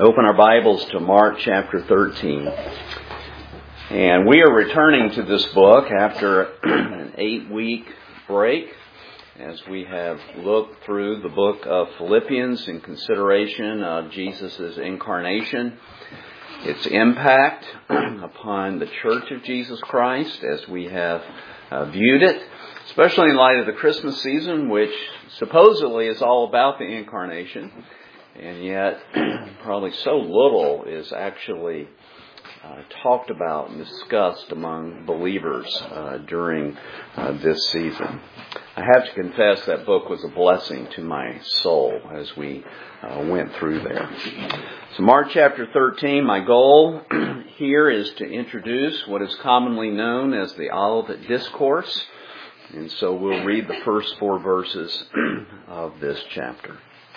Open our Bibles to Mark chapter 13. And we are returning to this book after an 8-week break as we have looked through the book of Philippians in consideration of Jesus' incarnation, its impact upon the Church of Jesus Christ as we have viewed it, especially in light of the Christmas season, which supposedly is all about the incarnation. And yet, probably so little is actually talked about and discussed among believers during this season. I have to confess that book was a blessing to my soul as we went through there. So Mark chapter 13, my goal here is to introduce what is commonly known as the Olivet Discourse. And so we'll read the first 4 verses of this chapter.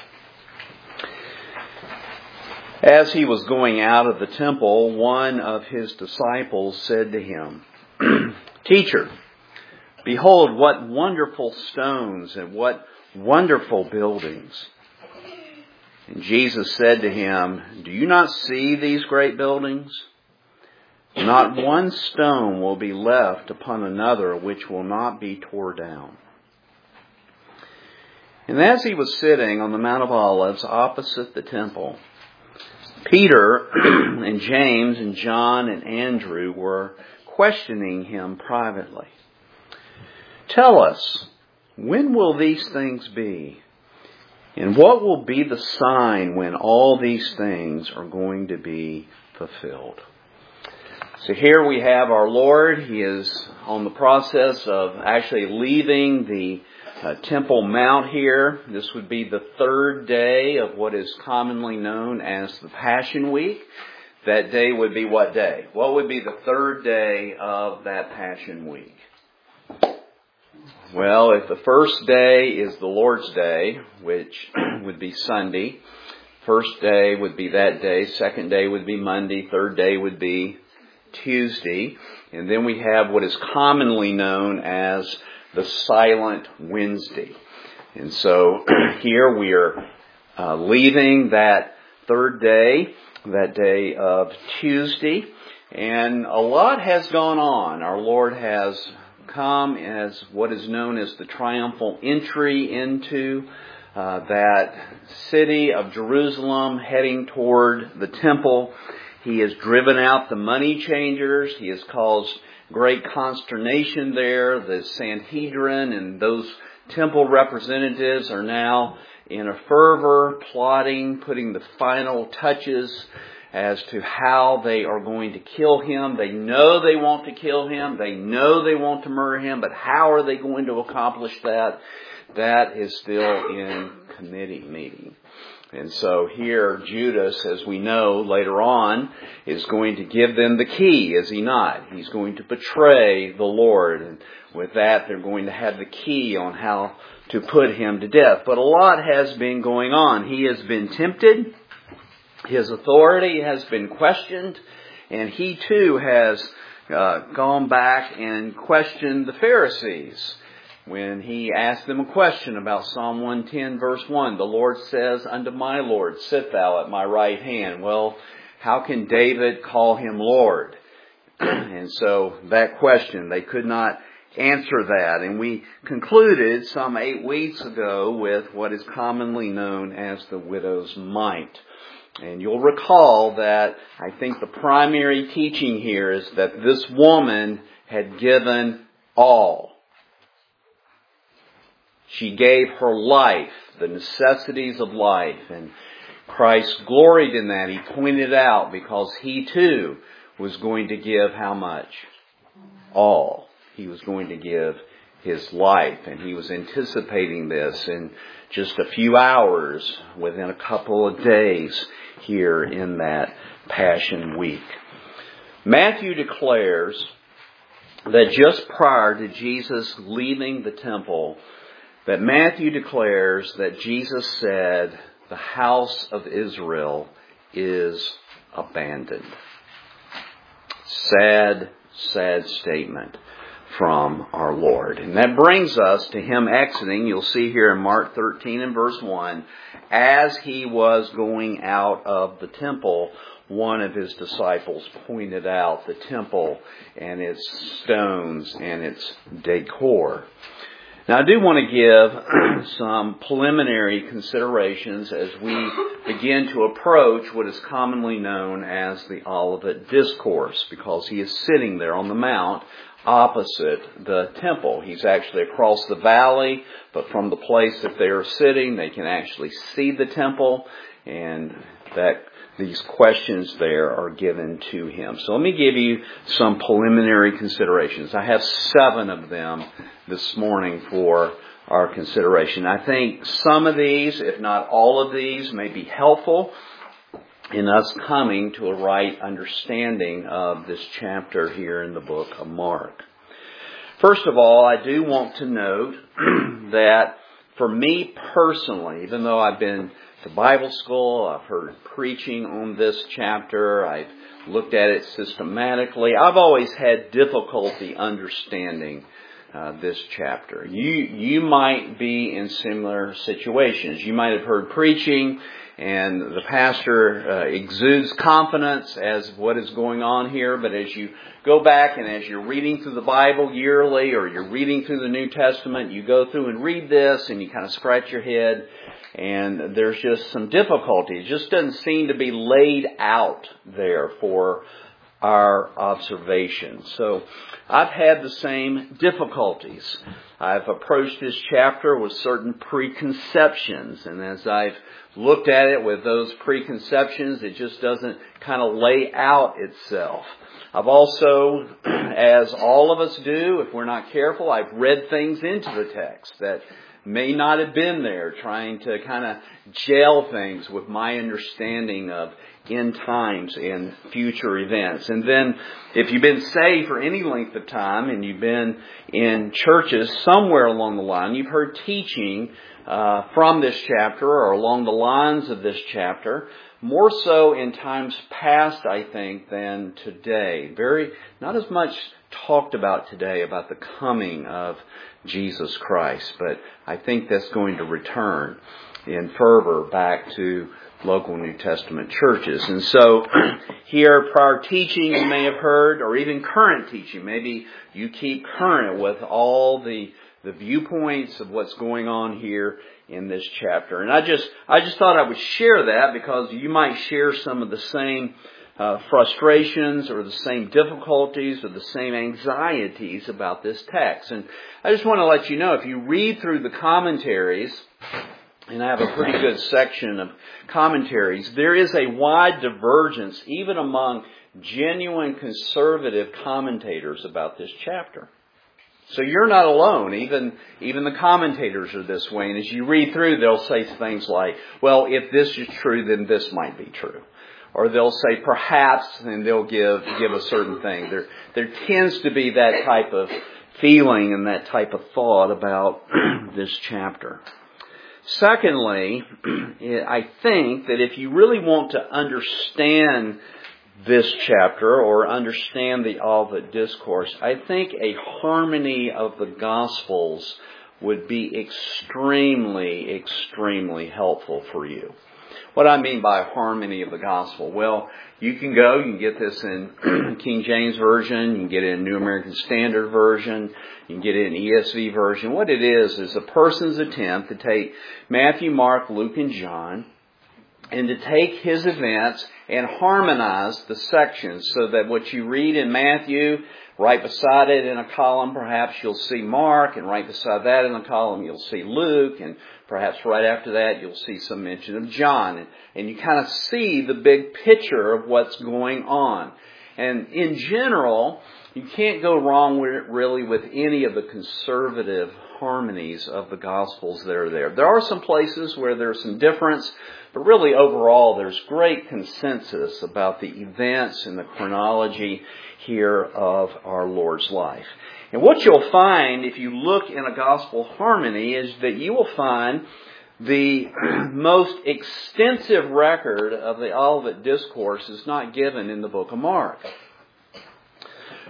As he was going out of the temple, one of his disciples said to him, "Teacher, behold what wonderful stones and what wonderful buildings." And Jesus said to him, "Do you not see these great buildings? Not one stone will be left upon another which will not be torn down." And as he was sitting on the Mount of Olives opposite the temple, Peter and James and John and Andrew were questioning him privately. "Tell us, when will these things be? And what will be the sign when all these things are going to be fulfilled?" So here we have our Lord. He is on the process of actually leaving the Temple Mount here. This would be the 3rd day of what is commonly known as the Passion Week. That day would be what day? What would be the 3rd day of that Passion Week? Well, if the first day is the Lord's Day, which would be Sunday, first day would be that day, second day would be Monday, third day would be Tuesday, and then we have what is commonly known as the Silent Wednesday. And so here we are leaving that 3rd day, that day of Tuesday, and a lot has gone on. Our Lord has come as what is known as the triumphal entry into that city of Jerusalem, heading toward the temple. He has driven out the money changers. He has caused great consternation there. The Sanhedrin and those temple representatives are now in a fervor, plotting, putting the final touches as to how they are going to kill him. They know they want to kill him. They know they want to murder him. But how are they going to accomplish that? That is still in committee meeting. And so here, Judas, as we know later on, is going to give them the key, is he not? He's going to betray the Lord. And with that, they're going to have the key on how to put him to death. But a lot has been going on. He has been tempted. His authority has been questioned. And he too has gone back and questioned the Pharisees. When he asked them a question about Psalm 110 verse 1, the Lord says, "Unto my Lord, sit thou at my right hand." Well, how can David call him Lord? And so that question, they could not answer that. And we concluded some 8 weeks ago with what is commonly known as the widow's mite. And you'll recall that I think the primary teaching here is that this woman had given all. She gave her life, the necessities of life, and Christ gloried in that. He pointed out because he too was going to give how much? All. He was going to give his life, and he was anticipating this in just a few hours, within a couple of days here in that Passion Week. Matthew declares that just prior to Jesus leaving the temple, that Matthew declares that Jesus said, "The house of Israel is abandoned." Sad, sad statement. from our Lord. And that brings us to Him exiting. You'll see here in Mark 13 and verse 1, as He was going out of the temple, one of His disciples pointed out the temple and its stones and its decor. Now, I do want to give some preliminary considerations as we begin to approach what is commonly known as the Olivet Discourse, because He is sitting there on the mount opposite the temple. He's actually across the valley, but from the place that they are sitting, they can actually see the temple, and that these questions there are given to Him. So let me give you some preliminary considerations. I have 7 of them this morning for our consideration. I think some of these, if not all of these, may be helpful in us coming to a right understanding of this chapter here in the book of Mark. First of all, I do want to note that for me personally, even though I've been to Bible school, I've heard preaching on this chapter, I've looked at it systematically, I've always had difficulty understanding this chapter. You might be in similar situations. You might have heard preaching and the pastor exudes confidence as what is going on here, but as you go back and as you're reading through the Bible yearly or you're reading through the New Testament, you go through and read this and you kind of scratch your head and there's just some difficulty. It just doesn't seem to be laid out there for our observation. So I've had the same difficulties. I've approached this chapter with certain preconceptions, and as I've looked at it with those preconceptions, it just doesn't kind of lay out itself. I've also, as all of us do, if we're not careful, I've read things into the text that may not have been there, trying to kind of gel things with my understanding of end times and future events. And then if you've been saved for any length of time and you've been in churches somewhere along the line, you've heard teaching from this chapter or along the lines of this chapter, more so in times past, I think, than today. Not as much talked about today about the coming of Jesus Christ, but I think that's going to return in fervor back to local New Testament churches. And so here, prior teaching you may have heard, or even current teaching, maybe you keep current with all the viewpoints of what's going on here in this chapter. And I just thought I would share that because you might share some of the same frustrations or the same difficulties or the same anxieties about this text. And I just want to let you know, if you read through the commentaries, and I have a pretty good section of commentaries, there is a wide divergence even among genuine conservative commentators about this chapter. So you're not alone. Even the commentators are this way. And as you read through, they'll say things like, well, if this is true, then this might be true. Or they'll say perhaps, and they'll give a certain thing. There tends to be that type of feeling and that type of thought about this chapter. Secondly, I think that if you really want to understand this chapter or understand the Olivet Discourse, I think a harmony of the Gospels would be extremely, extremely helpful for you. What I mean by harmony of the Gospel? Well, you can get this in King James Version, you can get it in New American Standard Version, you can get it in ESV Version. What it is a person's attempt to take Matthew, Mark, Luke, and John, and to take his events and harmonize the sections so that what you read in Matthew, right beside it in a column, perhaps you'll see Mark, and right beside that in a column you'll see Luke, and perhaps right after that you'll see some mention of John. And you kind of see the big picture of what's going on. And in general, you can't go wrong with any of the conservative harmonies of the Gospels that are there. There are some places where there's some difference, but really overall there's great consensus about the events and the chronology here of our Lord's life. And what you'll find if you look in a gospel harmony is that you will find the most extensive record of the Olivet Discourse is not given in the book of Mark.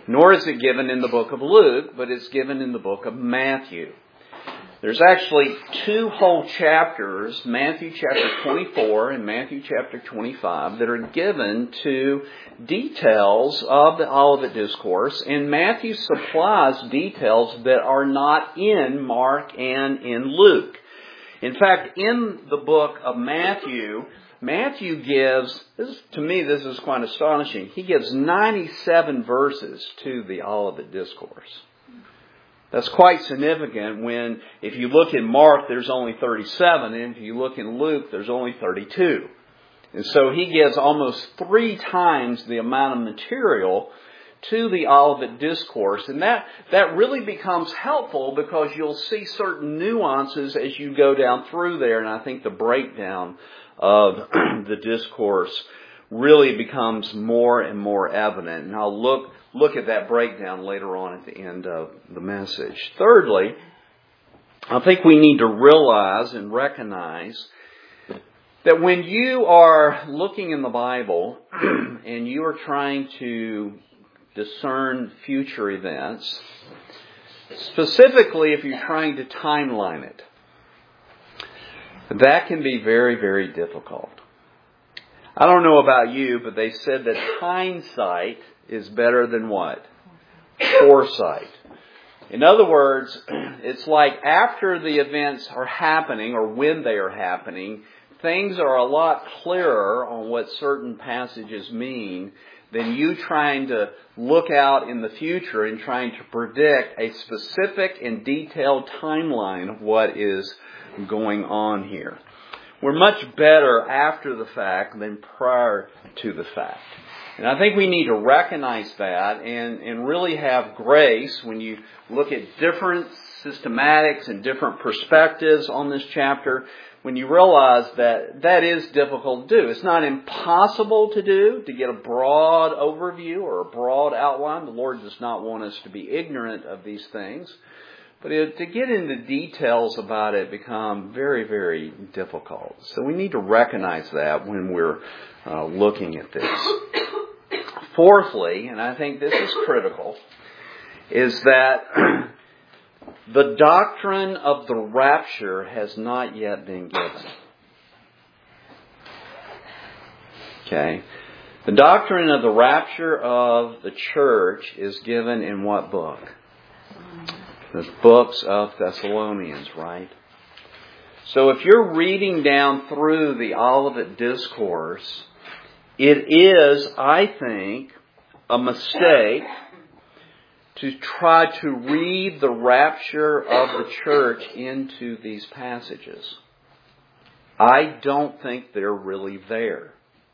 Nor is it given in the book of Luke, but it's given in the book of Matthew. There's actually 2 whole chapters, Matthew chapter 24 and Matthew chapter 25, that are given to details of the Olivet Discourse. And Matthew supplies details that are not in Mark and in Luke. In fact, in the book of Matthew gives, to me this is quite astonishing, he gives 97 verses to the Olivet Discourse. That's quite significant when, if you look in Mark, there's only 37, and if you look in Luke, there's only 32. And so he gives almost 3 times the amount of material to the Olivet Discourse. And that really becomes helpful because you'll see certain nuances as you go down through there. And I think the breakdown of the discourse really becomes more and more evident. And I'll look at that breakdown later on at the end of the message. Thirdly, I think we need to realize and recognize that when you are looking in the Bible and you are trying to discern future events, specifically if you're trying to timeline it, that can be very, very difficult. I don't know about you, but they said that hindsight is better than what? Foresight. In other words, it's like after the events are happening or when they are happening, things are a lot clearer on what certain passages mean than you trying to look out in the future and trying to predict a specific and detailed timeline of what is going on here. We're much better after the fact than prior to the fact. And I think we need to recognize that and really have grace when you look at different systematics and different perspectives on this chapter, when you realize that that is difficult to do. It's not impossible to do, to get a broad overview or a broad outline. The Lord does not want us to be ignorant of these things. But to get into details about it become very, very difficult. So we need to recognize that when we're looking at this. Fourthly, and I think this is critical, is that the doctrine of the rapture has not yet been given. Okay. The doctrine of the rapture of the church is given in what book? The books of Thessalonians, right? So if you're reading down through the Olivet Discourse, it is, I think, a mistake to try to read the rapture of the church into these passages. I don't think they're really there.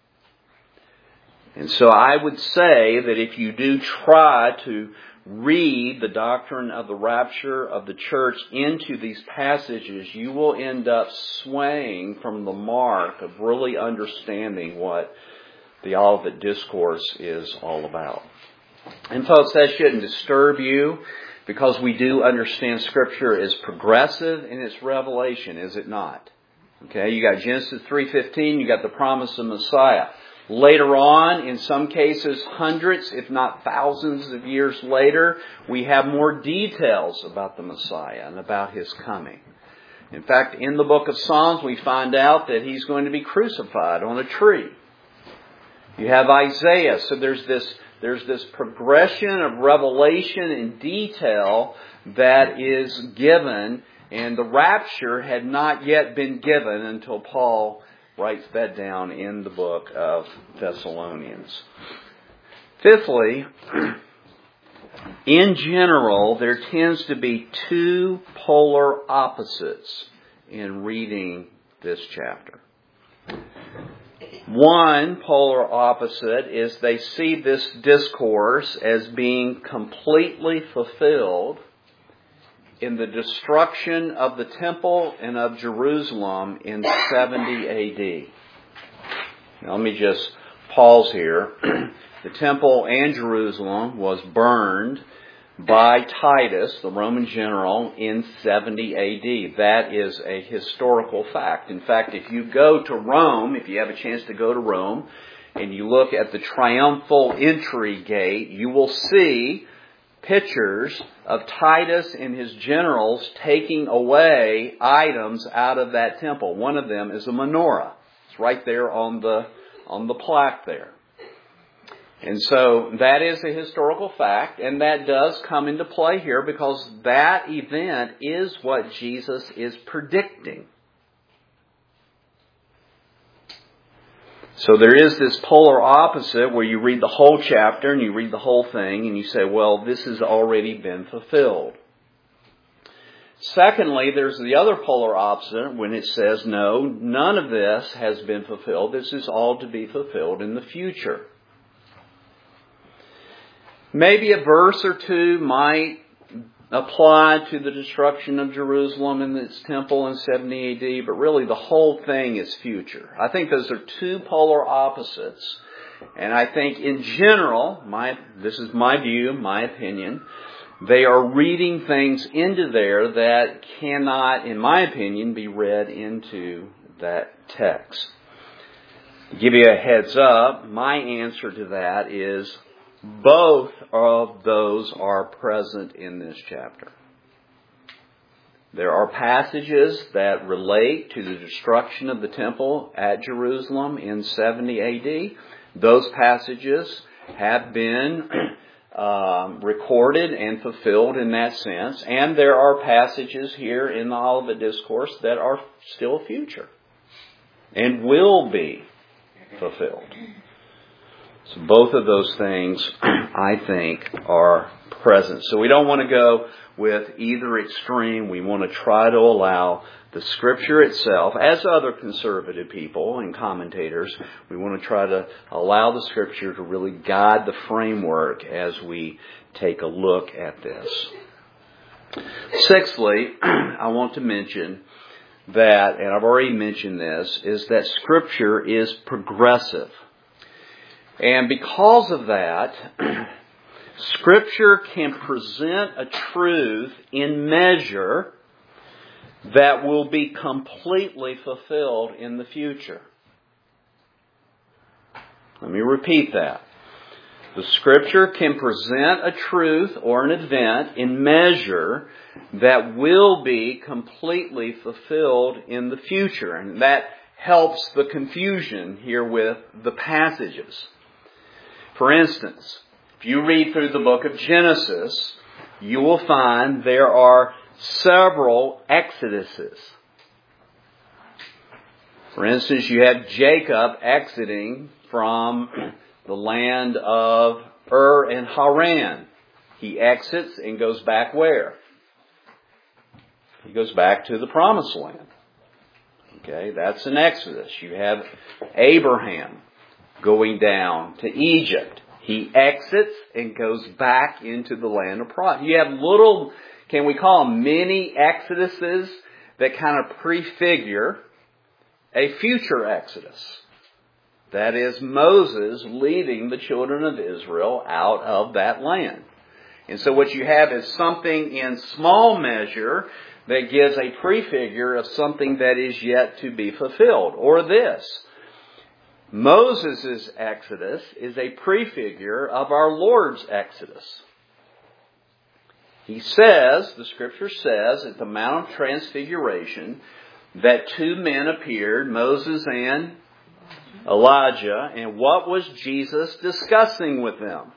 And so I would say that if you do try to read the doctrine of the rapture of the church into these passages, you will end up swaying from the mark of really understanding what the Olivet Discourse is all about. And folks, that shouldn't disturb you, because we do understand Scripture is progressive in its revelation, is it not? Okay, you got Genesis 3:15, you got the promise of Messiah. Later on, in some cases hundreds, if not thousands of years later, we have more details about the Messiah and about His coming. In fact, in the book of Psalms, we find out that He's going to be crucified on a tree. You have Isaiah, so there's this progression of revelation and detail that is given, and the rapture had not yet been given until Paul writes that down in the book of Thessalonians. Fifthly, in general, there tends to be 2 polar opposites in reading this chapter. One polar opposite is they see this discourse as being completely fulfilled in the destruction of the temple and of Jerusalem in 70 A.D. Now, let me just pause here. The temple and Jerusalem was burned by Titus, the Roman general, in 70 A.D. That is a historical fact. In fact, if you go to Rome, if you have a chance to go to Rome, and you look at the triumphal entry gate, you will see pictures of Titus and his generals taking away items out of that temple. One of them is a menorah. It's right there on the plaque there. And so that is a historical fact, and that does come into play here because that event is what Jesus is predicting. So there is this polar opposite where you read the whole chapter and you read the whole thing and you say, well, this has already been fulfilled. Secondly, there's the other polar opposite when it says, no, none of this has been fulfilled. This is all to be fulfilled in the future. Maybe a verse or two might apply to the destruction of Jerusalem and its temple in 70 AD, but really the whole thing is future. I think those are two polar opposites. And I think in general, this is my view, my opinion, they are reading things into there that cannot, in my opinion, be read into that text. To give you a heads up, my answer to that is both of those are present in this chapter. There are passages that relate to the destruction of the temple at Jerusalem in 70 AD. Those passages have been recorded and fulfilled in that sense. And there are passages here in the Olivet Discourse that are still future and will be fulfilled. So both of those things, I think, are present. So we don't want to go with either extreme. We want to try to allow the Scripture itself, as other conservative people and commentators, we want to try to allow the Scripture to really guide the framework as we take a look at this. Sixthly, I want to mention that, and I've already mentioned this, is that Scripture is progressive. And because of that, Scripture can present a truth in measure that will be completely fulfilled in the future. Let me repeat that. The Scripture can present a truth or an event in measure that will be completely fulfilled in the future. And that helps the confusion here with the passages. For instance, if you read through the book of Genesis, you will find there are several exoduses. For instance, you have Jacob exiting from the land of Ur and Haran. He exits and goes back where? He goes back to the Promised Land. Okay, that's an exodus. You have Abraham going down to Egypt. He exits and goes back into the land of promise. You have little, can we call them mini exoduses that kind of prefigure a future exodus. That is Moses leading the children of Israel out of that land. And so what you have is something in small measure that gives a prefigure of something that is yet to be fulfilled. Or this. Moses' exodus is a prefigure of our Lord's exodus. He says, the Scripture says, at the Mount of Transfiguration, that two men appeared, Moses and Elijah, and what was Jesus discussing with them?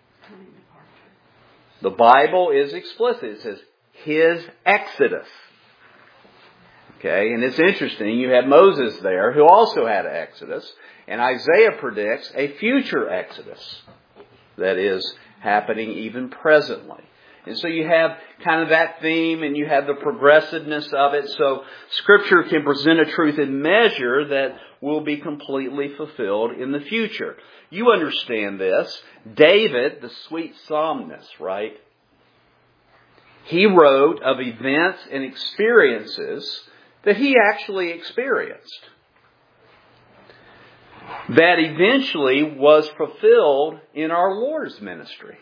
The Bible is explicit. It says, His exodus. Okay, and it's interesting, you have Moses there, who also had an exodus, and Isaiah predicts a future exodus that is happening even presently. And so you have kind of that theme, and you have the progressiveness of it. So Scripture can present a truth in measure that will be completely fulfilled in the future. You understand this. David, the sweet psalmist, right? He wrote of events and experiences that he actually experienced, that eventually was fulfilled in our Lord's ministry.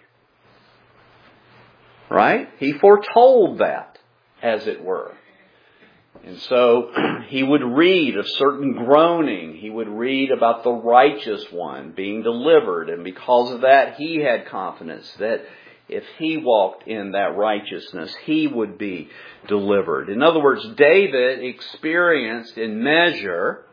Right? He foretold that, as it were. And so he would read of certain groaning. He would read about the righteous one being delivered. And because of that, he had confidence that if he walked in that righteousness, he would be delivered. In other words, David experienced in measure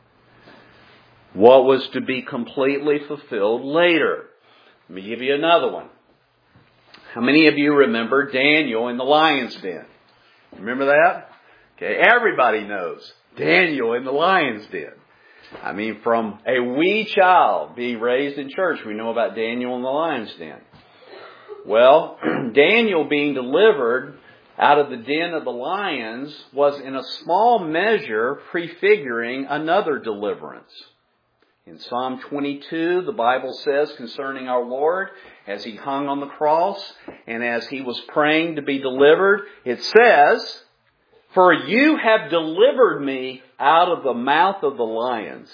what was to be completely fulfilled later. Let me give you another one. How many of you remember Daniel in the lion's den? Remember that? Okay, everybody knows Daniel in the lion's den. I mean, from a wee child being raised in church, we know about Daniel in the lion's den. Well, Daniel being delivered out of the den of the lions was in a small measure prefiguring another deliverance. In Psalm 22, the Bible says concerning our Lord, as He hung on the cross and as He was praying to be delivered, it says, "For you have delivered me out of the mouth of the lions."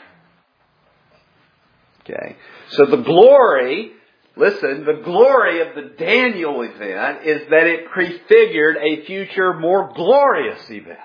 Okay. So the glory of the Daniel event is that it prefigured a future more glorious event.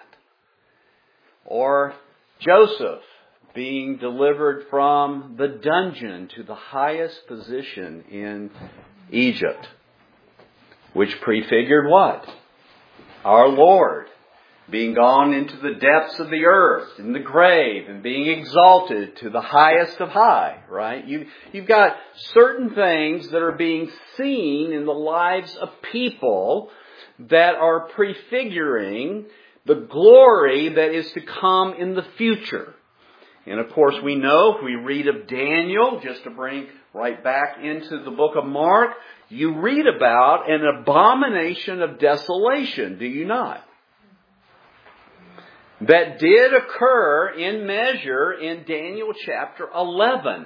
Or Joseph being delivered from the dungeon to the highest position in Egypt, which prefigured what? Our Lord being gone into the depths of the earth, in the grave, and being exalted to the highest of high, right? You've got certain things that are being seen in the lives of people that are prefiguring the glory that is to come in the future. And of course we know, if we read of Daniel, just to bring right back into the book of Mark, you read about an abomination of desolation, do you not? That did occur in measure in Daniel chapter 11.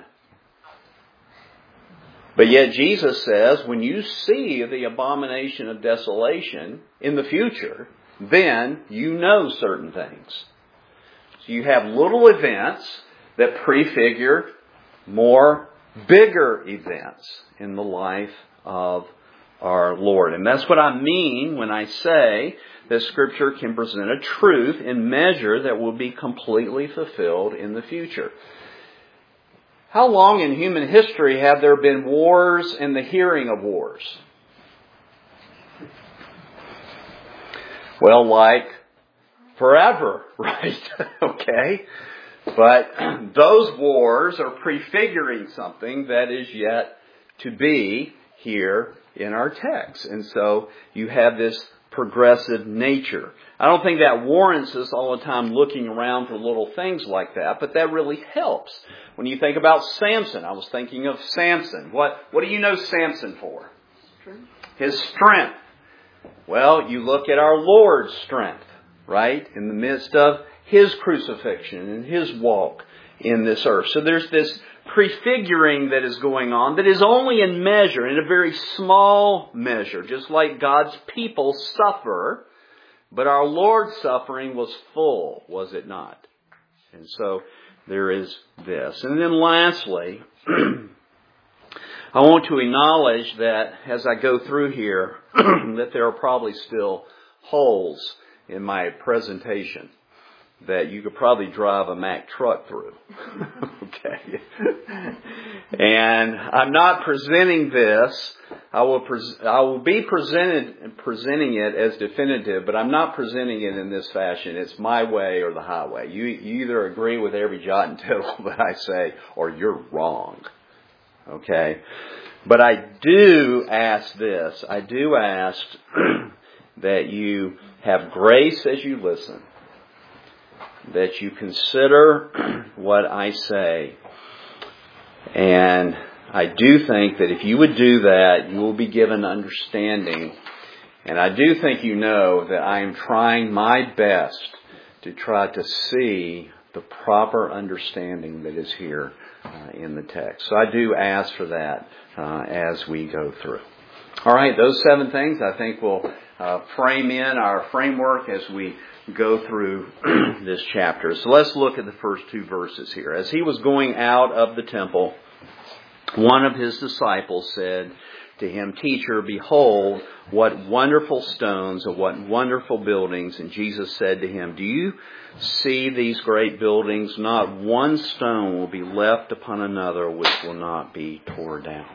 But yet Jesus says, when you see the abomination of desolation in the future, then you know certain things. So you have little events that prefigure more bigger events in the life of our Lord. And that's what I mean when I say that Scripture can present a truth in measure that will be completely fulfilled in the future. How long in human history have there been wars and the hearing of wars? Well, like forever, right? Okay. But those wars are prefiguring something that is yet to be here in our text. And so you have this progressive nature. I don't think that warrants us all the time looking around for little things like that, but that really helps. When you think about Samson, I was thinking of Samson. What do you know Samson for? Strength. His strength. Well, you look at our Lord's strength, right? In the midst of His crucifixion and His walk in this earth. So there's this prefiguring that is going on that is only in measure, in a very small measure, just like God's people suffer. But our Lord's suffering was full, was it not? And so there is this. And then lastly, I want to acknowledge that as I go through here, that there are probably still holes in my presentation that you could probably drive a Mack truck through. Okay. And I'm not presenting this. I will be presenting it as definitive, but I'm not presenting it in this fashion. It's my way or the highway. You either agree with every jot and tittle that I say, or you're wrong. Okay. But I do ask this. I do ask that you have grace as you listen, that you consider what I say. And I do think that if you would do that, you will be given understanding. And I do think you know that I am trying my best to try to see the proper understanding that is here in the text. So I do ask for that as we go through. All right, those 7 things I think will frame in our framework as we go through this chapter. So let's look at the first 2 verses here. As he was going out of the temple, one of his disciples said, to him, "Teacher, behold, what wonderful stones and what wonderful buildings." And Jesus said to him, "Do you see these great buildings? Not one stone will be left upon another which will not be torn down."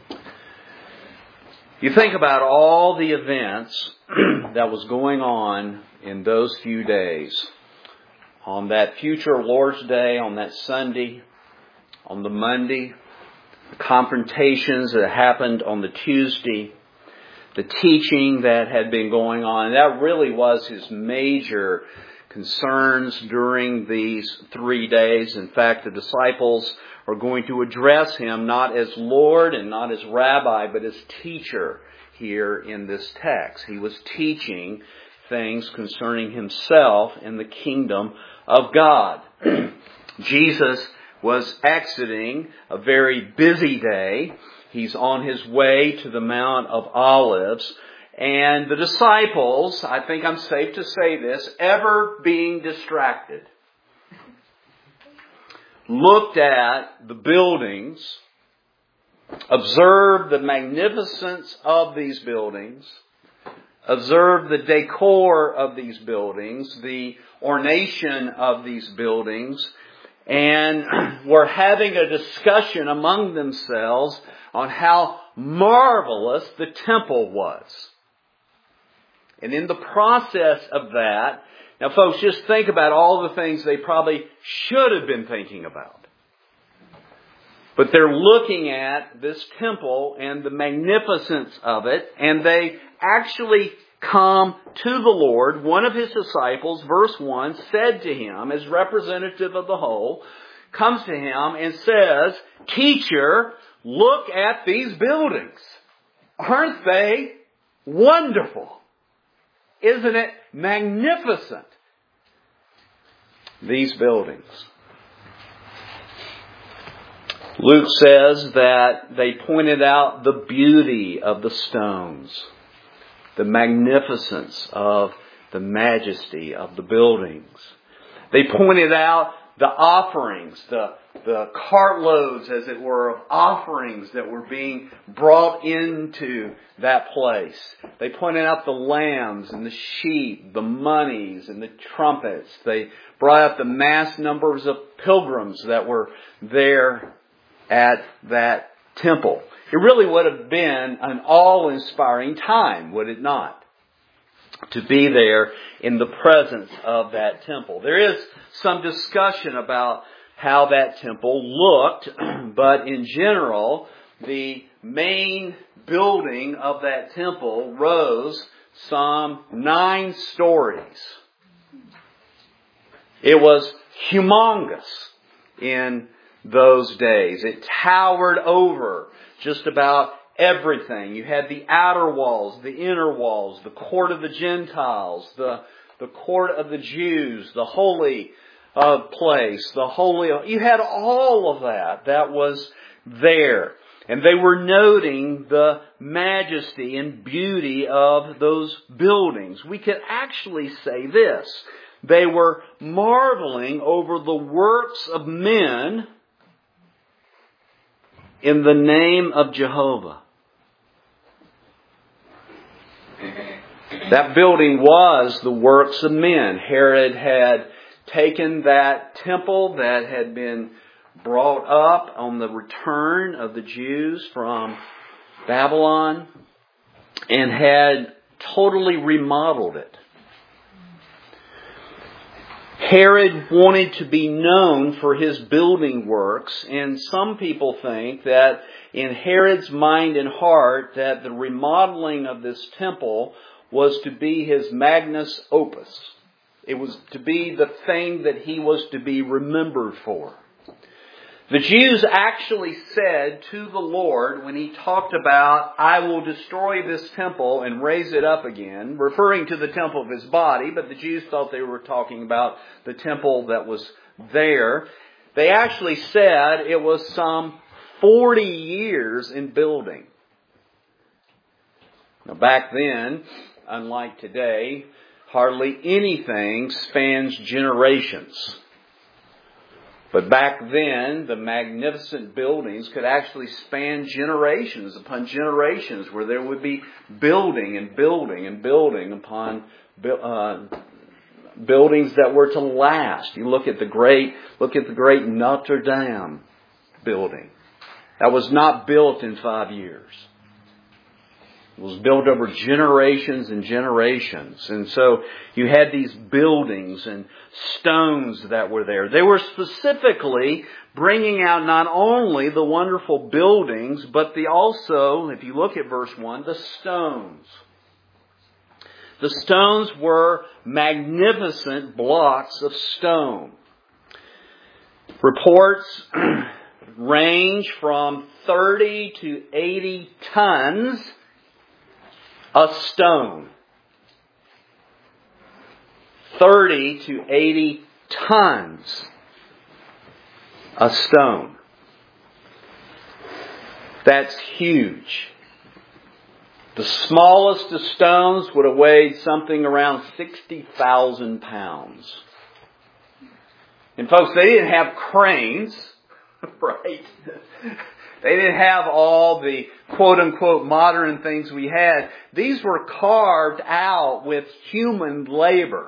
You think about all the events that was going on in those few days. On that future Lord's Day, on that Sunday, on the Monday, the confrontations that happened on the Tuesday, the teaching that had been going on. That really was his major concerns during these 3 days. In fact, the disciples are going to address him not as Lord and not as Rabbi, but as teacher here in this text. He was teaching things concerning himself and the kingdom of God. Jesus was exiting a very busy day. He's on his way to the Mount of Olives. And the disciples, I think I'm safe to say this, ever being distracted, looked at the buildings, observed the magnificence of these buildings, observed the decor of these buildings, the ornation of these buildings, and were having a discussion among themselves on how marvelous the temple was. And in the process of that, now folks, just think about all the things they probably should have been thinking about. But they're looking at this temple and the magnificence of it, and they actually come to the Lord. One of his disciples, verse 1, said to him, as representative of the whole, comes to him and says, "Teacher, look at these buildings. Aren't they wonderful? Isn't it magnificent? These buildings." Luke says that they pointed out the beauty of the stones, the magnificence of the majesty of the buildings. They pointed out the offerings, the cartloads, as it were, of offerings that were being brought into that place. They pointed out the lambs and the sheep, the monies and the trumpets. They brought out the mass numbers of pilgrims that were there at that temple. It really would have been an awe-inspiring time, would it not? To be there in the presence of that temple. There is some discussion about how that temple looked, but in general, the main building of that temple rose some 9 stories. It was humongous in those days. It towered over just about everything. You had the outer walls, the inner walls, the court of the Gentiles, the court of the Jews, the holy place, the holy... You had all of that. That was there. And they were noting the majesty and beauty of those buildings. We could actually say this. They were marveling over the works of men in the name of Jehovah. That building was the works of men. Herod had taken that temple that had been brought up on the return of the Jews from Babylon and had totally remodeled it. Herod wanted to be known for his building works, and some people think that in Herod's mind and heart that the remodeling of this temple was to be his magnus opus. It was to be the thing that he was to be remembered for. The Jews actually said to the Lord when he talked about, "I will destroy this temple and raise it up again," referring to the temple of his body, but the Jews thought they were talking about the temple that was there. They actually said it was some 40 years in building. Now back then, unlike today, hardly anything spans generations. But back then, the magnificent buildings could actually span generations upon generations, where there would be building and building and building upon buildings that were to last. You look at the great Notre Dame building. That was not built in 5 years. It was built over generations and generations. And so you had these buildings and stones that were there. They were specifically bringing out not only the wonderful buildings, but also, if you look at verse 1, the stones. The stones were magnificent blocks of stone. Reports range from 30 to 80 tons a stone. 30 to 80 tons a stone. That's huge. The smallest of stones would have weighed something around 60,000 pounds. And folks, they didn't have cranes, right? They didn't have all the quote-unquote modern things we had. These were carved out with human labor.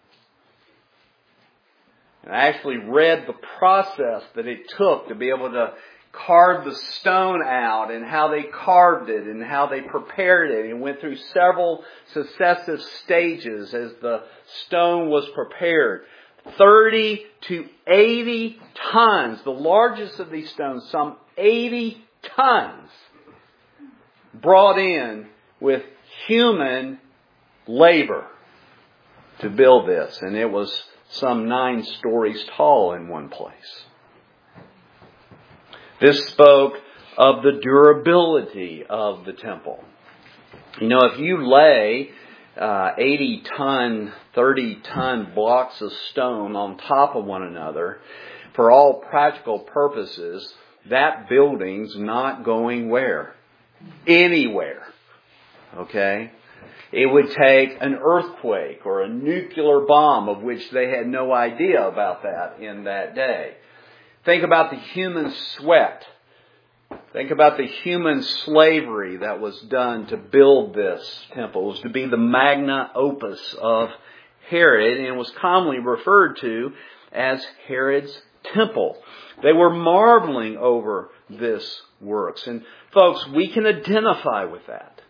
And I actually read the process that it took to be able to carve the stone out, and how they carved it and how they prepared it. It went through several successive stages as the stone was prepared. 30 to 80 tons. The largest of these stones, some 80 tons, brought in with human labor to build this. And it was some 9 stories tall in one place. This spoke of the durability of the temple. You know, if you lay 80-ton, 30-ton blocks of stone on top of one another, for all practical purposes, that building's not going where? Anywhere. Okay? It would take an earthquake or a nuclear bomb, of which they had no idea about that in that day. Think about the human sweat. Think about the human slavery that was done to build this temple. It was to be the magna opus of Herod, and was commonly referred to as Herod's temple. They were marveling over this works. And folks, we can identify with that.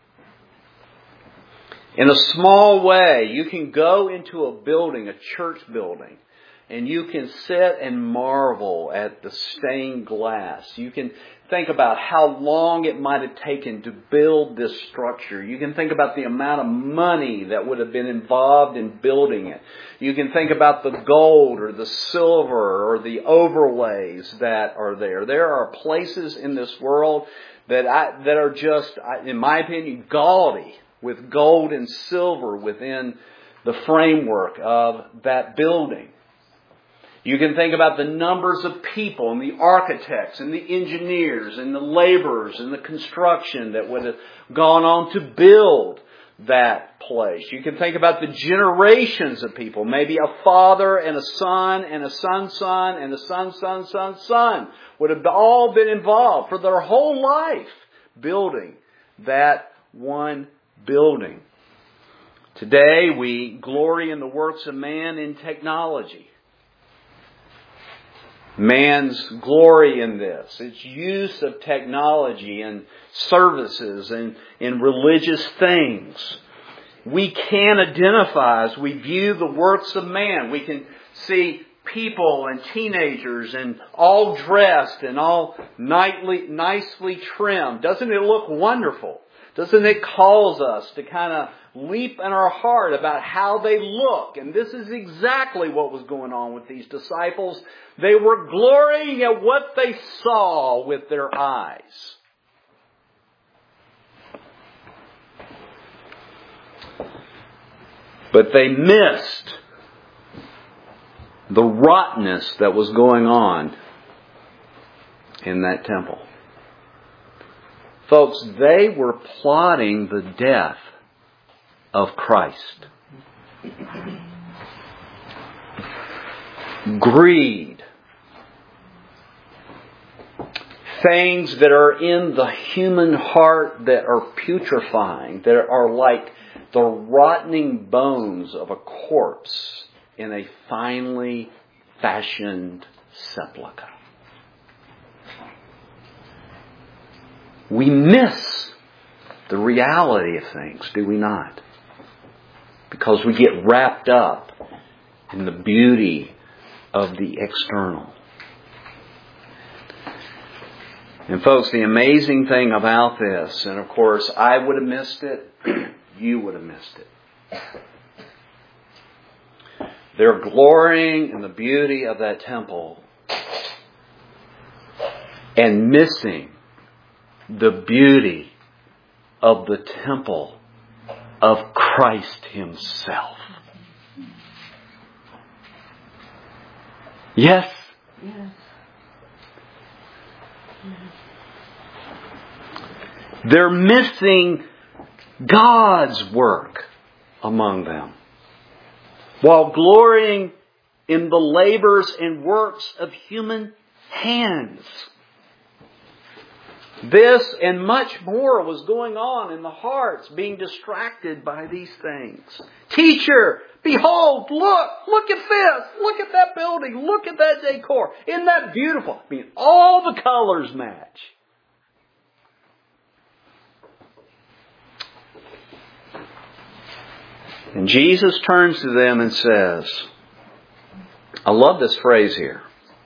In a small way, you can go into a building, a church building, and you can sit and marvel at the stained glass. You can think about how long it might have taken to build this structure. You can think about the amount of money that would have been involved in building it. You can think about the gold or the silver or the overlays that are there. There are places in this world that are just, in my opinion, gaudy with gold and silver within the framework of that building. You can think about the numbers of people and the architects and the engineers and the laborers and the construction that would have gone on to build that place. You can think about the generations of people. Maybe a father and a son and a son's son and a son's son's son's son would have all been involved for their whole life building that one building. Today we glory in the works of man in technology. Man's glory in this, its use of technology and services and in religious things. We can identify as we view the works of man. We can see people and teenagers and all dressed and all nicely trimmed. Doesn't it look wonderful? Doesn't it cause us to kind of leap in our heart about how they look? And this is exactly what was going on with these disciples. They were glorying at what they saw with their eyes. But they missed the rottenness that was going on in that temple. Folks, they were plotting the death of Christ. Greed, things that are in the human heart that are putrefying, that are like the rotting bones of a corpse in a finely fashioned sepulchre. We miss the reality of things, do we not? Because we get wrapped up in the beauty of the external. And folks, the amazing thing about this, and of course I would have missed it, you would have missed it. They're glorying in the beauty of that temple and missing the beauty of the temple of Christ Himself. Yes? Yes. They're missing God's work among them, while glorying in the labors and works of human hands. This and much more was going on in the hearts, being distracted by these things. Teacher, behold, look at this, look at that building, look at that decor. Isn't that beautiful? I mean, all the colors match. And Jesus turns to them and says, I love this phrase here.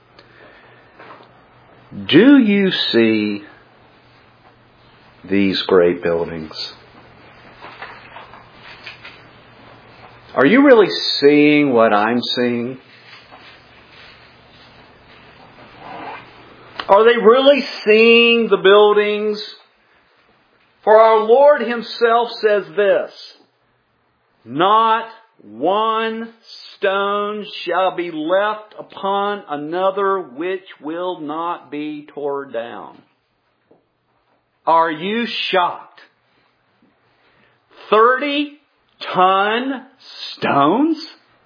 Do you see these great buildings? Are you really seeing what I'm seeing? Are they really seeing the buildings? For our Lord Himself says this, not one stone shall be left upon another which will not be torn down. Are you shocked? 30-ton stones?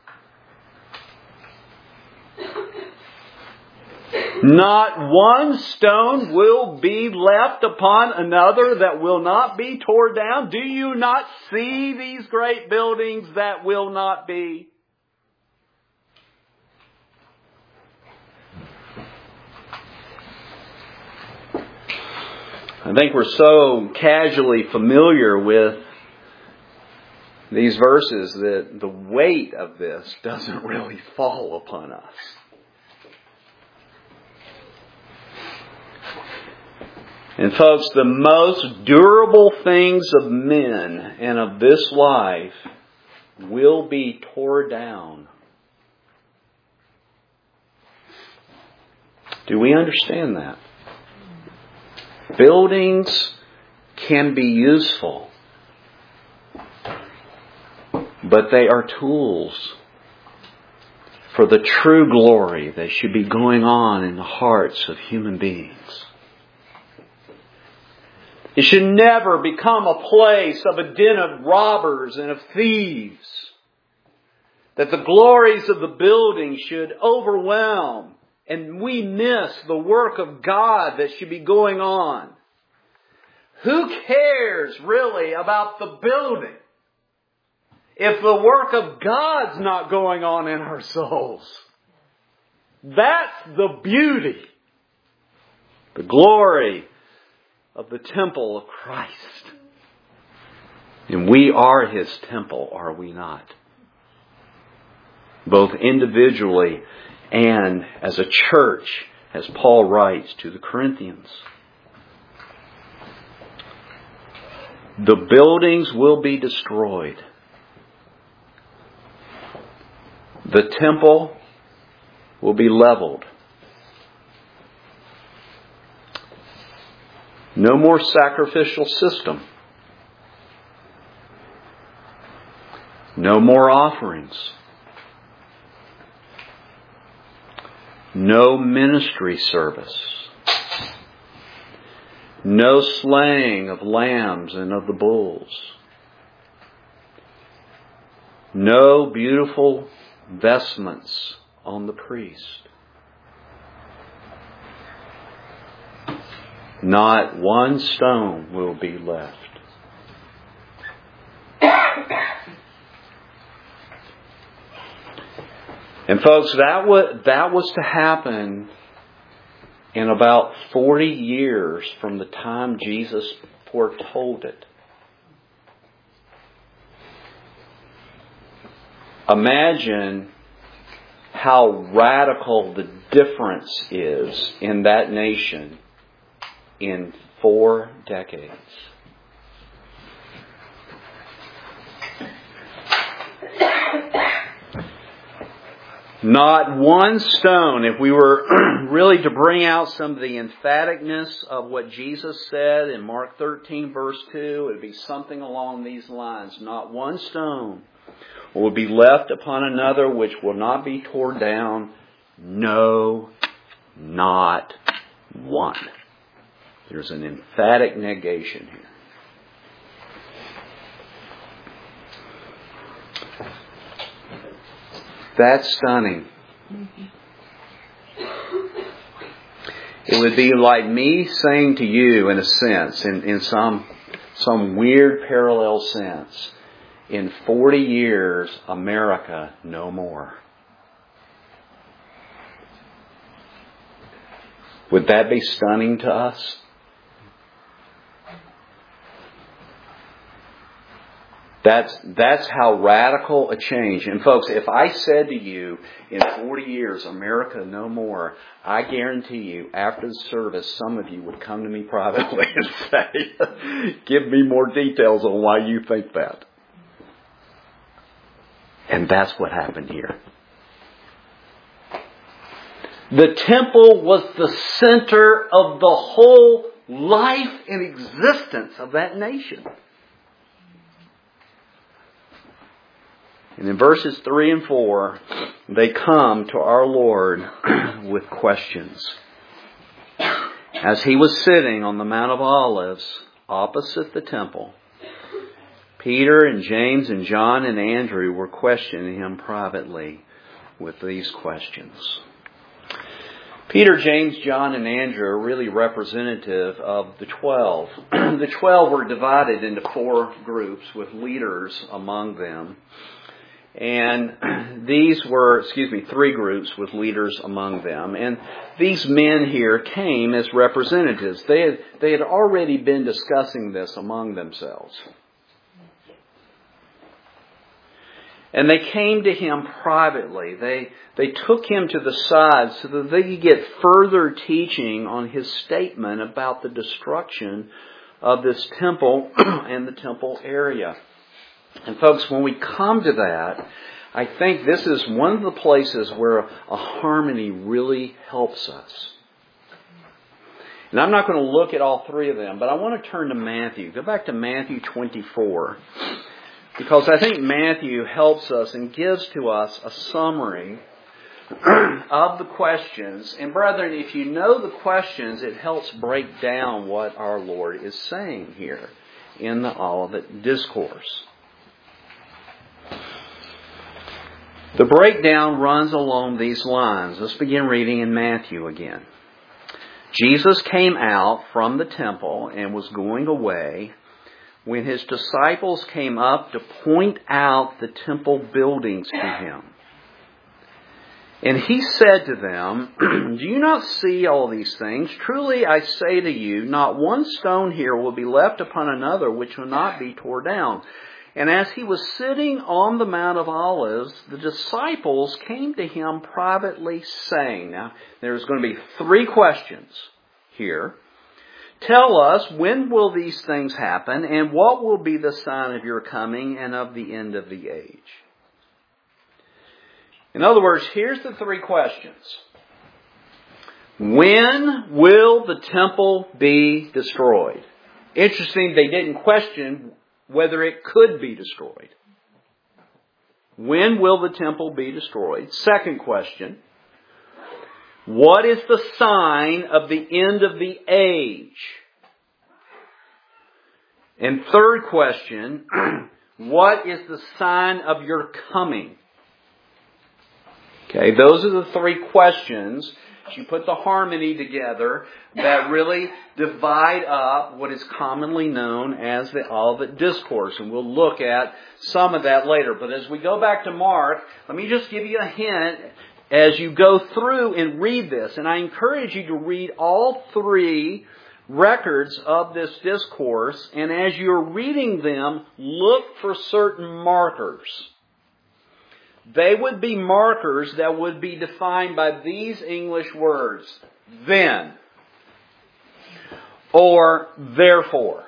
Not one stone will be left upon another that will not be torn down. Do you not see these great buildings that will not be? I think we're so casually familiar with these verses that the weight of this doesn't really fall upon us. And folks, the most durable things of men and of this life will be torn down. Do we understand that? Buildings can be useful, but they are tools for the true glory that should be going on in the hearts of human beings. It should never become a place of a den of robbers and of thieves. That the glories of the building should overwhelm and we miss the work of God that should be going on. Who cares really about the building if the work of God's not going on in our souls? That's the beauty, the glory of the temple of Christ. And we are His temple, are we not? Both individually and as a church, as Paul writes to the Corinthians. The buildings will be destroyed. The temple will be leveled. No more sacrificial system. No more offerings. No ministry service. No slaying of lambs and of the bulls. No beautiful vestments on the priest. Not one stone will be left. And folks, that was to happen in about 40 years from the time Jesus foretold it. Imagine how radical the difference is in that nation in 4 decades. Not one stone. If we were really to bring out some of the emphaticness of what Jesus said in Mark 13 verse 2, it would be something along these lines. Not one stone will be left upon another which will not be torn down. No, not one. There's an emphatic negation here. That's stunning. It would be like me saying to you, in a sense, in some weird parallel sense, in 40 years, America no more. Would that be stunning to us? That's how radical a change. And folks, if I said to you, in 40 years, America no more, I guarantee you, after the service, some of you would come to me privately and say, give me more details on why you think that. And that's what happened here. The temple was the center of the whole life and existence of that nation. And in verses 3 and 4, they come to our Lord with questions. As He was sitting on the Mount of Olives opposite the temple, Peter and James and John and Andrew were questioning Him privately with these questions. Peter, James, John, and Andrew are really representative of the 12. The 12 were divided into 4 groups with leaders among them. And these were, 3 groups with leaders among them. And these men here came as representatives. They had already been discussing this among themselves. And they came to Him privately. They took Him to the side so that they could get further teaching on His statement about the destruction of this temple and the temple area. And folks, when we come to that, I think this is one of the places where a harmony really helps us. And I'm not going to look at all 3 of them, but I want to turn to Matthew. Go back to Matthew 24. Because I think Matthew helps us and gives to us a summary of the questions. And brethren, if you know the questions, it helps break down what our Lord is saying here in the Olivet Discourse. The breakdown runs along these lines. Let's begin reading in Matthew again. Jesus came out from the temple and was going away when His disciples came up to point out the temple buildings to Him. And He said to them, do you not see all these things? Truly I say to you, not one stone here will be left upon another which will not be torn down. And as He was sitting on the Mount of Olives, the disciples came to Him privately saying, now there's going to be 3 questions here. Tell us, when will these things happen, and what will be the sign of your coming and of the end of the age? In other words, here's the 3 questions. When will the temple be destroyed? Interesting, they didn't question whether it could be destroyed. When will the temple be destroyed? Second question. What is the sign of the end of the age? And third question. What is the sign of your coming? Okay, those are the 3 questions You put the harmony together that really divide up what is commonly known as the Olivet Discourse. And we'll look at some of that later. But as we go back to Mark, let me just give you a hint as you go through and read this. And I encourage you to read all three records of this discourse. And as you're reading them, look for certain markers. They would be markers that would be defined by these English words. Then. Or therefore.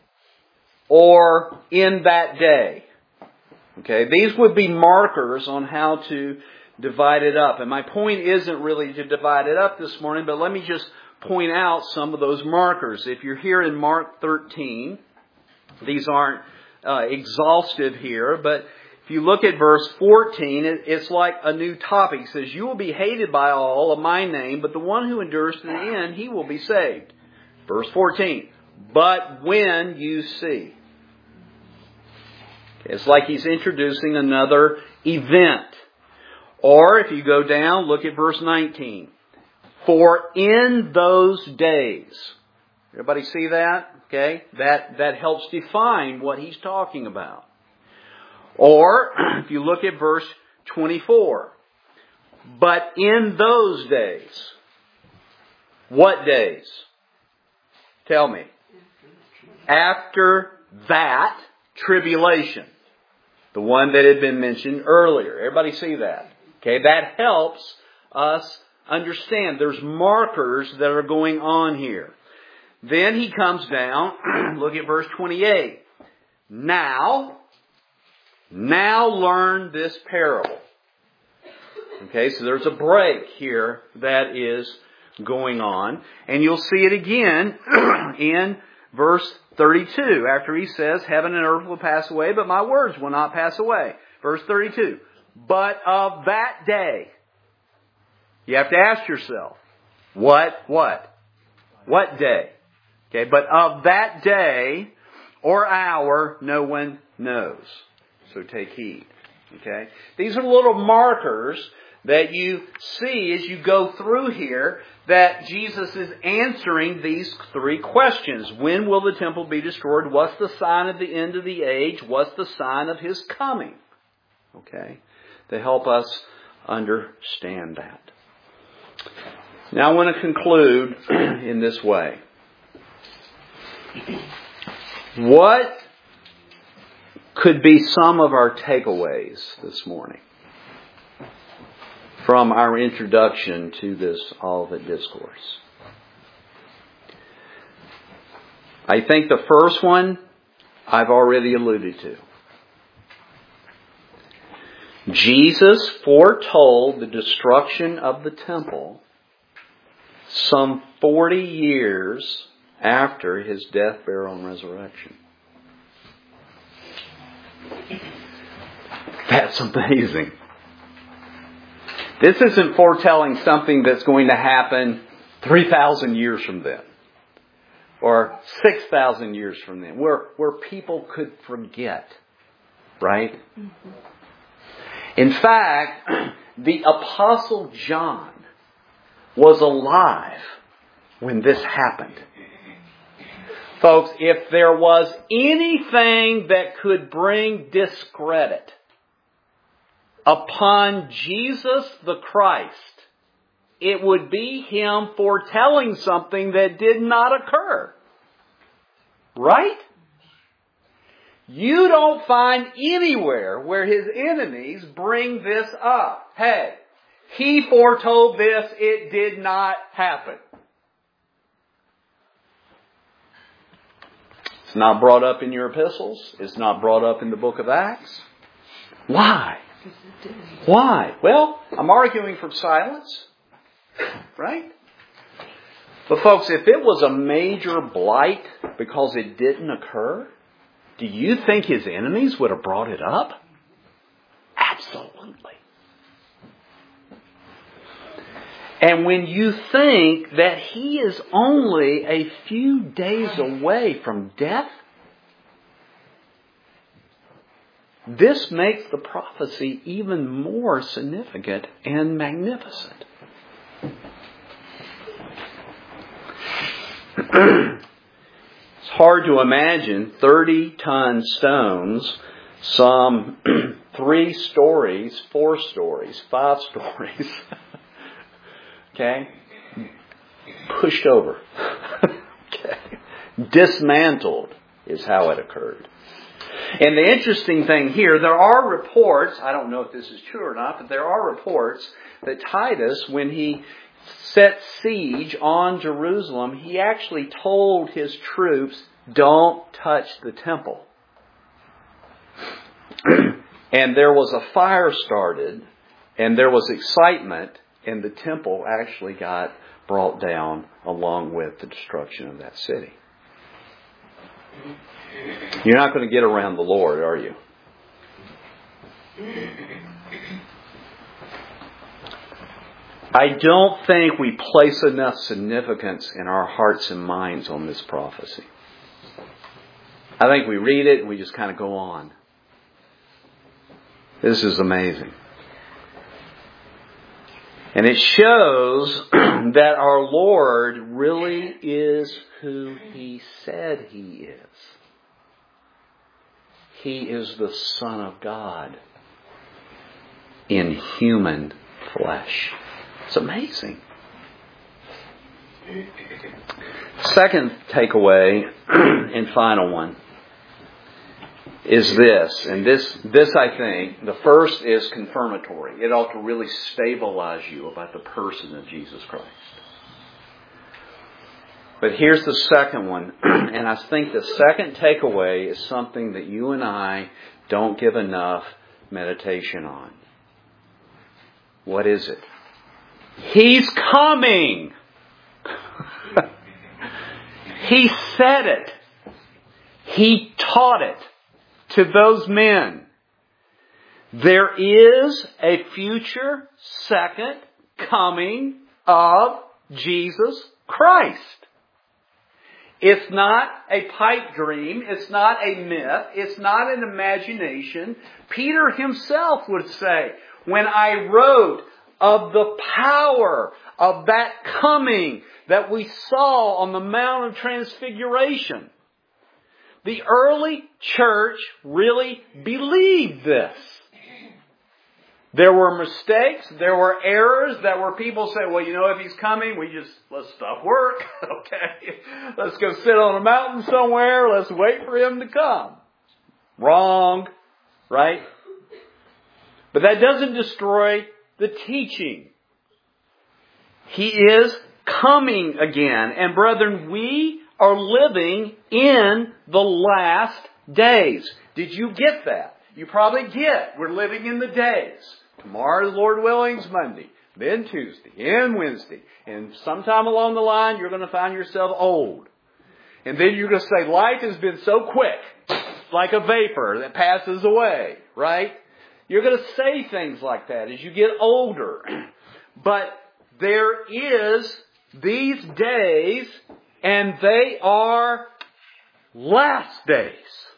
Or in that day. Okay, these would be markers on how to divide it up. And my point isn't really to divide it up this morning, but let me just point out some of those markers. If you're here in Mark 13, these aren't exhaustive here, but if you look at verse 14, it's like a new topic. It says, you will be hated by all of my name, but the one who endures to the end, he will be saved. Verse 14, but when you see. It's like he's introducing another event. Or if you go down, look at verse 19. For in those days. Everybody see that? Okay, that helps define what he's talking about. Or, if you look at verse 24, but in those days. What days? Tell me. After that tribulation. The one that had been mentioned earlier. Everybody see that? Okay, that helps us understand. There's markers that are going on here. Then he comes down, look at verse 28. Now learn this parable. Okay, so there's a break here that is going on. And you'll see it again in verse 32. After he says, heaven and earth will pass away, but my words will not pass away. Verse 32. But of that day, you have to ask yourself, what day? Okay, but of that day or hour, no one knows. So take heed. Okay, these are little markers that you see as you go through here that Jesus is answering these three questions. When will the temple be destroyed? What's the sign of the end of the age? What's the sign of His coming? Okay, to help us understand that. Now I want to conclude in this way. What could be some of our takeaways this morning from our introduction to this Olivet Discourse? I think the first one I've already alluded to. Jesus foretold the destruction of the temple some 40 years after His death, burial, and resurrection. That's amazing. This isn't foretelling something that's going to happen 3,000 years from then. Or 6,000 years from then. Where people could forget. Right? Mm-hmm. In fact, the Apostle John was alive when this happened. Folks, if there was anything that could bring discredit upon Jesus the Christ, it would be Him foretelling something that did not occur. Right? You don't find anywhere where His enemies bring this up. Hey, He foretold this, it did not happen. It's not brought up in your epistles. It's not brought up in the book of Acts. Why? Why? Well, I'm arguing for silence. Right? But folks, if it was a major blight because it didn't occur, do you think His enemies would have brought it up? Absolutely. And when you think that He is only a few days away from death, this makes the prophecy even more significant and magnificent. It's hard to imagine 30-ton stones, some 3 stories, 4 stories, 5 stories, okay, pushed over, okay, dismantled is how it occurred. And the interesting thing here, there are reports, I don't know if this is true or not, but there are reports that Titus, when he set siege on Jerusalem, he actually told his troops, don't touch the temple. And there was a fire started, and there was excitement, and the temple actually got brought down along with the destruction of that city. You're not going to get around the Lord, are you? I don't think we place enough significance in our hearts and minds on this prophecy. I think we read it and we just kind of go on. This is amazing. And it shows that our Lord really is who He said He is. He is the Son of God in human flesh. It's amazing. Second takeaway and final one is this. And this I think, the first is confirmatory. It ought to really stabilize you about the person of Jesus Christ. But here's the second one. And I think the second takeaway is something that you and I don't give enough meditation on. What is it? He's coming. He said it. He taught it to those men. There is a future second coming of Jesus Christ. It's not a pipe dream. It's not a myth. It's not an imagination. Peter himself would say, when I wrote of the power of that coming that we saw on the Mount of Transfiguration, the early church really believed this. There were mistakes, there were errors, there were people say, well, if He's coming, let's stop work, okay? Let's go sit on a mountain somewhere, let's wait for Him to come. Wrong, right? But that doesn't destroy the teaching. He is coming again. And brethren, we are living in the last days. Did you get that? You probably get. We're living in the days. Tomorrow, Lord willing, is Monday. Then Tuesday. And Wednesday. And sometime along the line, you're going to find yourself old. And then you're going to say, life has been so quick. Like a vapor that passes away. Right? You're going to say things like that as you get older. But there is these days, and they are last days.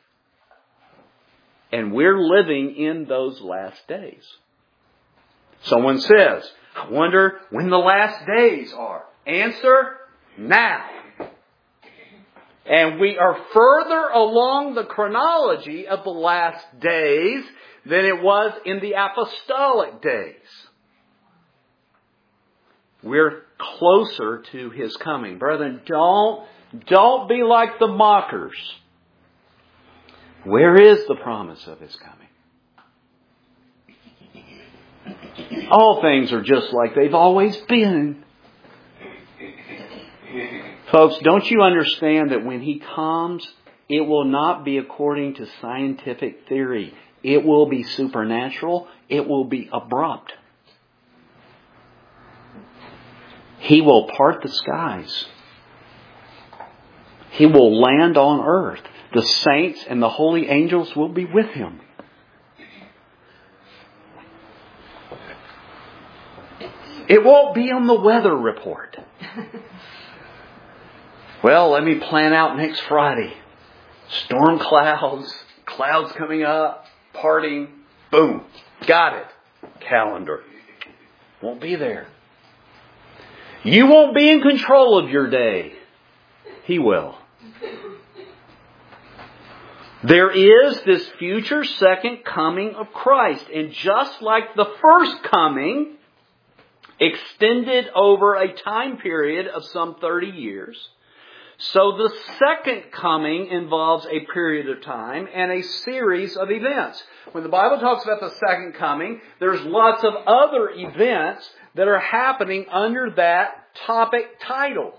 And we're living in those last days. Someone says, I wonder when the last days are. Answer, now. And we are further along the chronology of the last days than it was in the apostolic days. We're closer to His coming. Brethren, don't be like the mockers. Where is the promise of His coming? All things are just like they've always been. Folks, don't you understand that when He comes, it will not be according to scientific theory. It will be supernatural. It will be abrupt. He will part the skies. He will land on earth. The saints and the holy angels will be with Him. It won't be on the weather report. Well, let me plan out next Friday. Storm clouds, clouds coming up, parting, boom, got it. Calendar. Won't be there. You won't be in control of your day. He will. There is this future second coming of Christ. And just like the first coming extended over a time period of some 30 years, so the second coming involves a period of time and a series of events. When the Bible talks about the second coming, there's lots of other events that are happening under that topic title.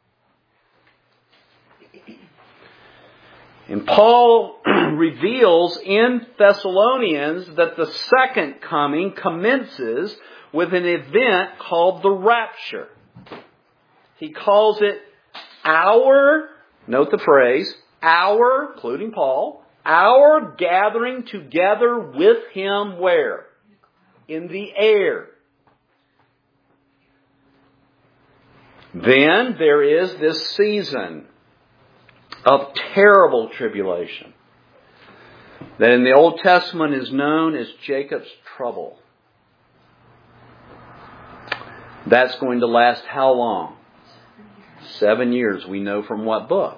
And Paul reveals in Thessalonians that the second coming commences with an event called the rapture. He calls it note the phrase, including Paul, our gathering together with Him where? In the air. Then there is this season of terrible tribulation that in the Old Testament is known as Jacob's trouble. That's going to last how long? 7 years. We know from what book?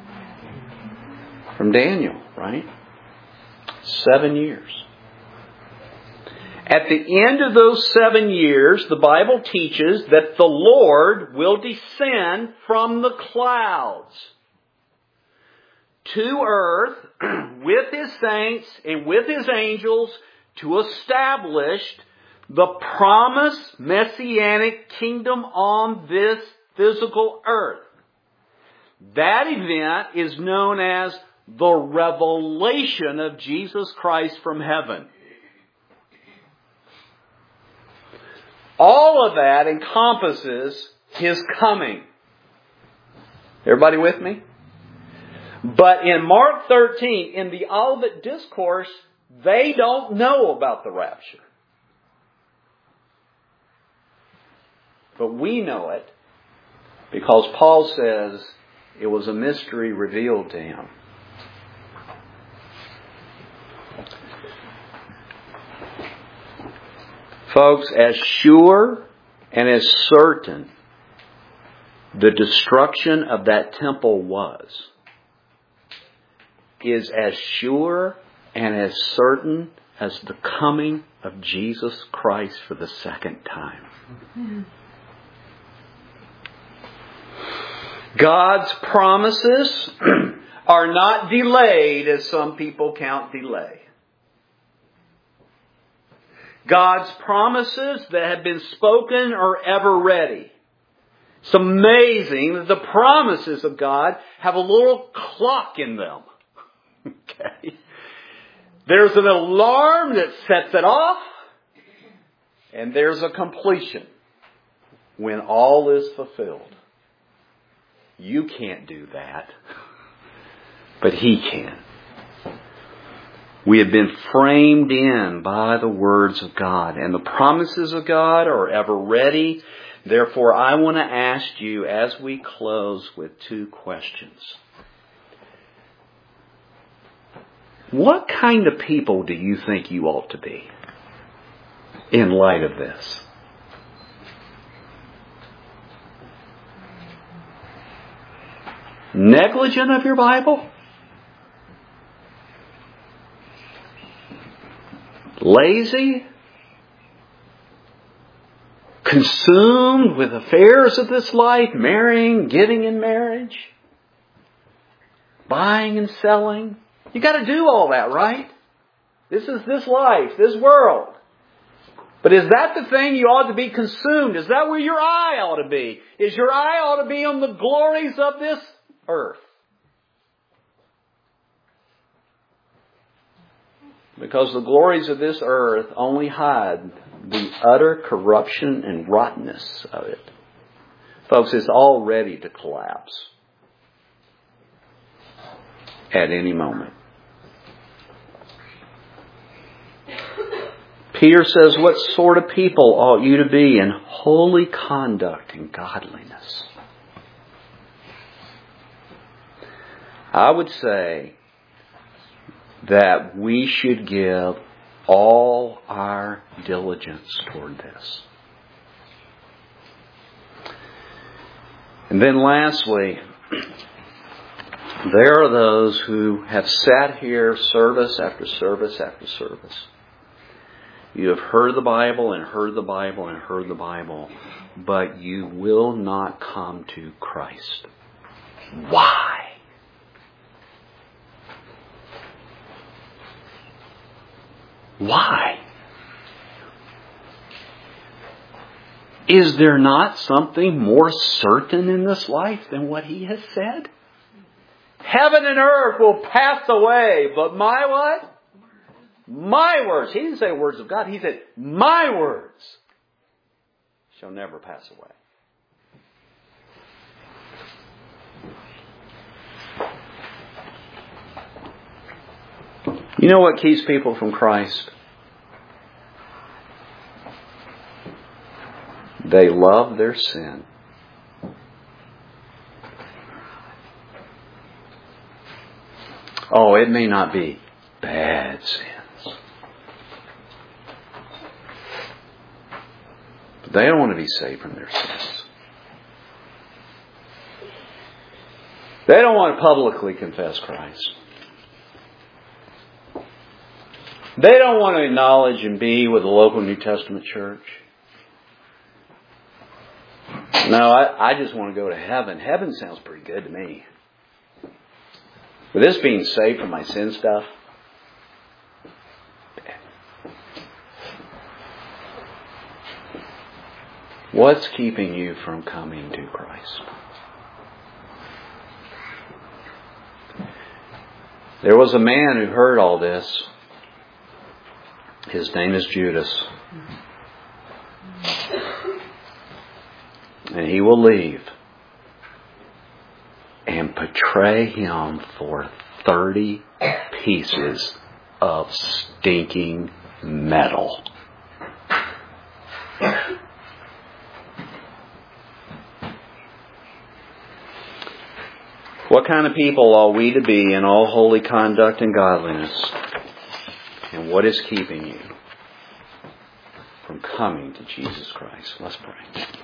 From Daniel, right? 7 years. At the end of those 7 years, the Bible teaches that the Lord will descend from the clouds to earth with His saints and with His angels to establish the promised messianic kingdom on this physical earth. That event is known as the revelation of Jesus Christ from heaven. All of that encompasses His coming. Everybody with me? But in Mark 13, in the Olivet Discourse, they don't know about the rapture. But we know it because Paul says it was a mystery revealed to him. Folks, as sure and as certain the destruction of that temple is as sure and as certain as the coming of Jesus Christ for the second time. God's promises are not delayed as some people count delay. God's promises that have been spoken are ever ready. It's amazing that the promises of God have a little clock in them. Okay. There's an alarm that sets it off, and there's a completion when all is fulfilled. You can't do that, but He can. We have been framed in by the words of God, and the promises of God are ever ready. Therefore, I want to ask you as we close with two questions. What kind of people do you think you ought to be in light of this? Negligent of your Bible? Lazy? Consumed with affairs of this life? Marrying, giving in marriage? Buying and selling? You got to do all that, right? This is this life, this world. But is that the thing you ought to be consumed? Is that where your eye ought to be? Is your eye ought to be on the glories of this earth? Because the glories of this earth only hide the utter corruption and rottenness of it. Folks, it's all ready to collapse at any moment. Peter says, what sort of people ought you to be in holy conduct and godliness? I would say that we should give all our diligence toward this. And then lastly, There are those who have sat here service after service after service. You have heard the Bible and heard the Bible and heard the Bible, but you will not come to Christ. Why? Why? Is there not something more certain in this life than what He has said? Heaven and earth will pass away, but my what? My words. He didn't say words of God. He said, my words shall never pass away. You know what keeps people from Christ? They love their sin. Oh, it may not be bad sins. But they don't want to be saved from their sins. They don't want to publicly confess Christ. They don't want to acknowledge and be with the local New Testament church. No, I just want to go to heaven. Heaven sounds pretty good to me. But this being saved from my sin stuff, what's keeping you from coming to Christ? There was a man who heard all this. His name is Judas. And he will leave and betray Him for 30 pieces of stinking metal. What kind of people ought we to be in all holy conduct and godliness? And what is keeping you from coming to Jesus Christ? Let's pray.